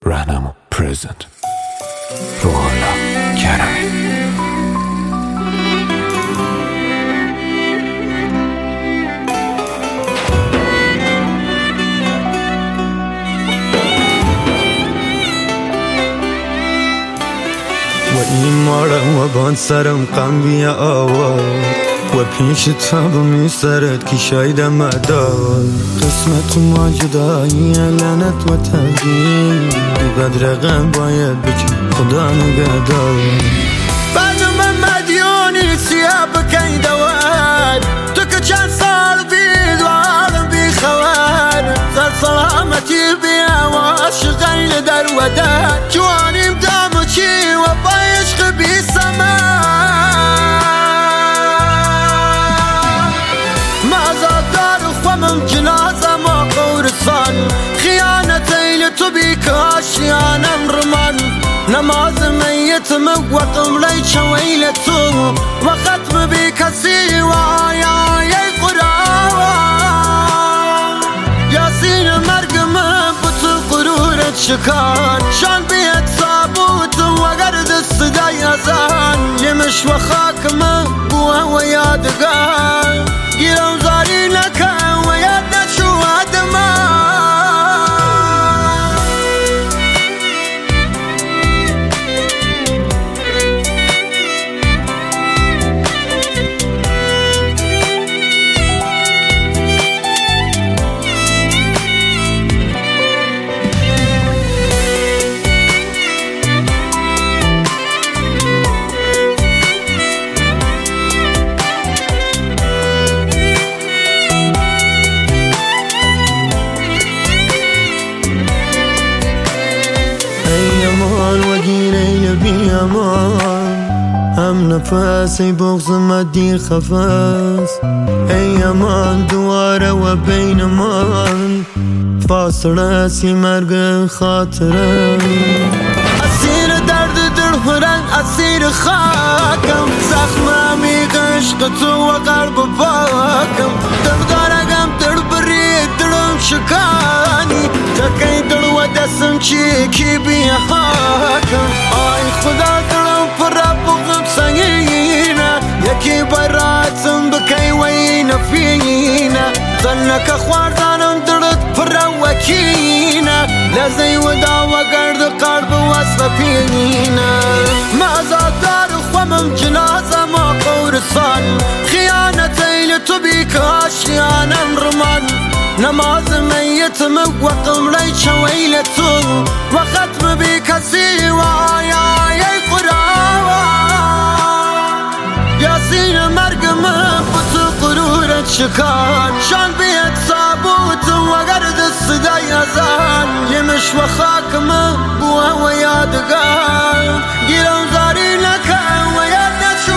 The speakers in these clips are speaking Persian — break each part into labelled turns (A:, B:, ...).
A: راهنما پرزنت روحالله کرمی.
B: و ایمارم و بان سرم غم بیا آوار و پیش تاب می سرت کی شایدم مدار قسمت ما جدایی لعنت و تقدیر بدرقم باید بچه خدا نگهدار
C: برنامه مدیونی سیاه بکی دوار تو که چند سال بید و عالم بی خبر سر سلامتی بیا و عشق غیر در ودر جوانیم دامو چی و با عشق بی سمر خوامم جنازه ما قورسان خیانتی لتو بی کاشیانم رمان نماز میتم وقم لی چویل تو و ختم بی کسی و آیای قرآن یاسین مرگم بطو قرورت شکان شان بیت ثابوت و گرد صدای ازان یمش و خاکم بوه و یادگار گیرم زاری نکن
B: هم نفس ای بغض مدی خفاس ای امان دواره و بین من فاصله سی مرگ خاطره
C: اسیر درد دل هرن اسیر خاکم زخمه می عشق تو و قلب پاکم دردارگم دل بری دلم شکانی تکی دل و دستم چی کی بی حاکم آی خدا دلم پر بغم سنگینه یکی براتم بکی وین فینه ظنک خواردانم دلت پر وکینه لزی و دا و گرد قلب وصف پینه مازادار خوامم جنازه ما قورسان خیانتی لتو بی کاشیانم رمان نماز میتم وقم لی چویل تو و ختم بی کسی و آیای قرآن یاسین مرگم بطو قرورت شکان شان بیت ثابوت و گرد صدای ازان یمش و خاکم بوه و یادگار گیرم زاری نکن و یاد نشو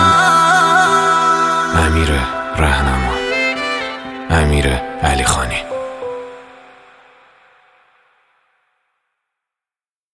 A: امیر راهنما، امیر علی خانی.